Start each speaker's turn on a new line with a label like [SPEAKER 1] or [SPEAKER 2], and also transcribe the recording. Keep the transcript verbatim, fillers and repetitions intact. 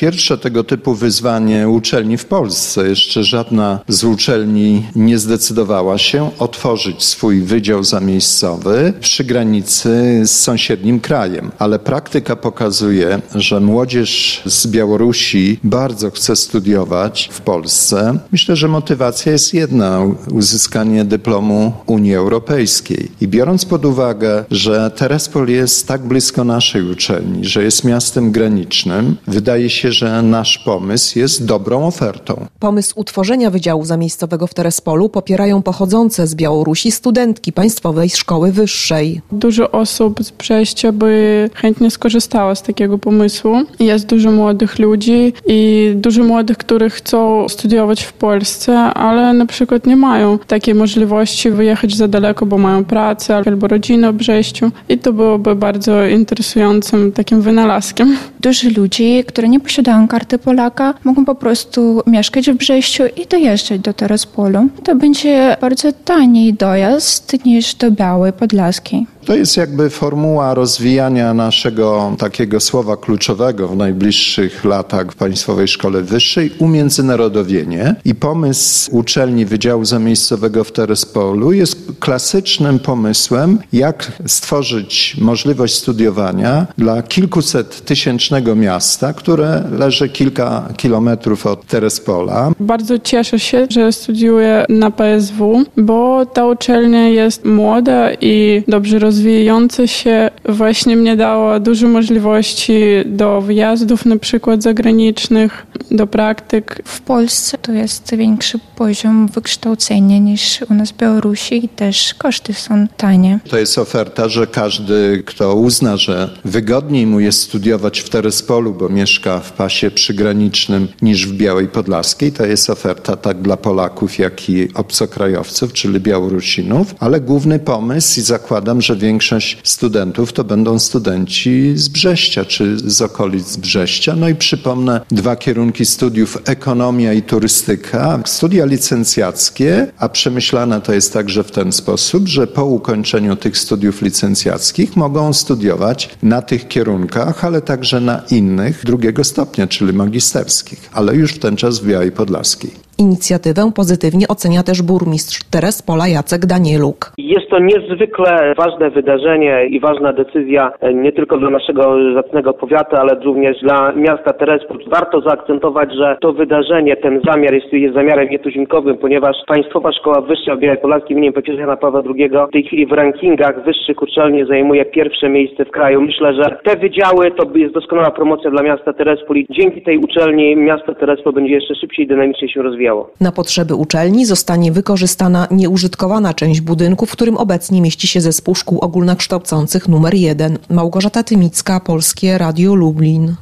[SPEAKER 1] pierwsze tego typu wyzwanie uczelni w Polsce. Jeszcze żadna z uczelni nie zdecydowała się otworzyć swój wydział zamiejscowy przy granicy z sąsiednim krajem. Ale praktyka pokazuje, że młodzież z Białorusi bardzo chce studiować w Polsce. Myślę, że motywacja jest jedna, uzyskanie dyplomu Unii Europejskiej. I biorąc pod uwagę, że Terespol jest tak blisko naszej uczelni, że jest miastem granicznym, wydaje się, że nasz pomysł jest dobrą ofertą.
[SPEAKER 2] Pomysł utworzenia Wydziału Zamiejscowego w Terespolu popierają pochodzące z Białorusi studentki Państwowej Szkoły Wyższej.
[SPEAKER 3] Dużo osób z Brześcia by chętnie skorzystało z takiego pomysłu. Jest dużo młodych ludzi i dużo młodych, których chcą studiować w Polsce, ale na przykład nie mają takiej możliwości wyjechać za daleko, bo mają pracę albo rodzinę w Brześciu i to byłoby bardzo interesującym takim wynalazkiem.
[SPEAKER 4] Dużo ludzi, którzy nie posiadają karty Polaka, mogą po prostu mieszkać w Brześciu i dojeżdżać do Terespolu. To będzie bardzo tani dojazd niż do Białej Podlaskiej.
[SPEAKER 1] To jest jakby formuła rozwijania naszego takiego słowa kluczowego w najbliższych latach w Państwowej Szkole Wyższej, umiędzynarodowienie. I pomysł uczelni Wydziału Zamiejscowego w Terespolu jest klasycznym pomysłem, jak stworzyć możliwość studiowania dla kilkuset tysięcznego miasta, które leży kilka kilometrów od Terespola.
[SPEAKER 3] Bardzo cieszę się, że studiuję na P S W, bo ta uczelnia jest młoda i dobrze rozwijająca się. Właśnie mnie dała dużo możliwości do wyjazdów, na przykład zagranicznych, do praktyk.
[SPEAKER 4] W Polsce to jest większy poziom wykształcenia niż u nas w Białorusi i też koszty są tanie.
[SPEAKER 1] To jest oferta, że każdy, kto uzna, że wygodniej mu jest studiować w Terespolu, bo mieszka w pasie przygranicznym niż w Białej Podlaskiej, to jest oferta tak dla Polaków, jak i obcokrajowców, czyli Białorusinów, ale główny pomysł i zakładam, że większość studentów to będą studenci z Brześcia czy z okolic Brześcia. No i przypomnę dwa kierunki studiów, ekonomia i turystyka, studia licencjackie, a przemyślane to jest także w ten sposób, że po ukończeniu tych studiów licencjackich mogą studiować na tych kierunkach, ale także na innych drugiego stopnia, czyli magisterskich, ale już w ten czas w Białej Podlaskiej.
[SPEAKER 2] Inicjatywę pozytywnie ocenia też burmistrz Terespola Jacek Danieluk.
[SPEAKER 5] Jest to niezwykle ważne wydarzenie i ważna decyzja nie tylko dla naszego zacnego powiatu, ale również dla miasta Terespol. Warto zaakcentować, że to wydarzenie, ten zamiar jest, jest zamiarem nietuzinkowym, ponieważ Państwowa Szkoła Wyższa w Białej Podlaskiej imieniem papieża Jana Pawła drugiego w tej chwili w rankingach wyższych uczelni zajmuje pierwsze miejsce w kraju. Myślę, że te wydziały to jest doskonała promocja dla miasta Terespol i dzięki tej uczelni miasto Terespol będzie jeszcze szybciej i dynamicznie się rozwijało.
[SPEAKER 2] Na potrzeby uczelni zostanie wykorzystana nieużytkowana część budynku, w którym obecnie mieści się zespół szkół ogólnokształcących numer jeden. Małgorzata Tymicka, Polskie Radio Lublin.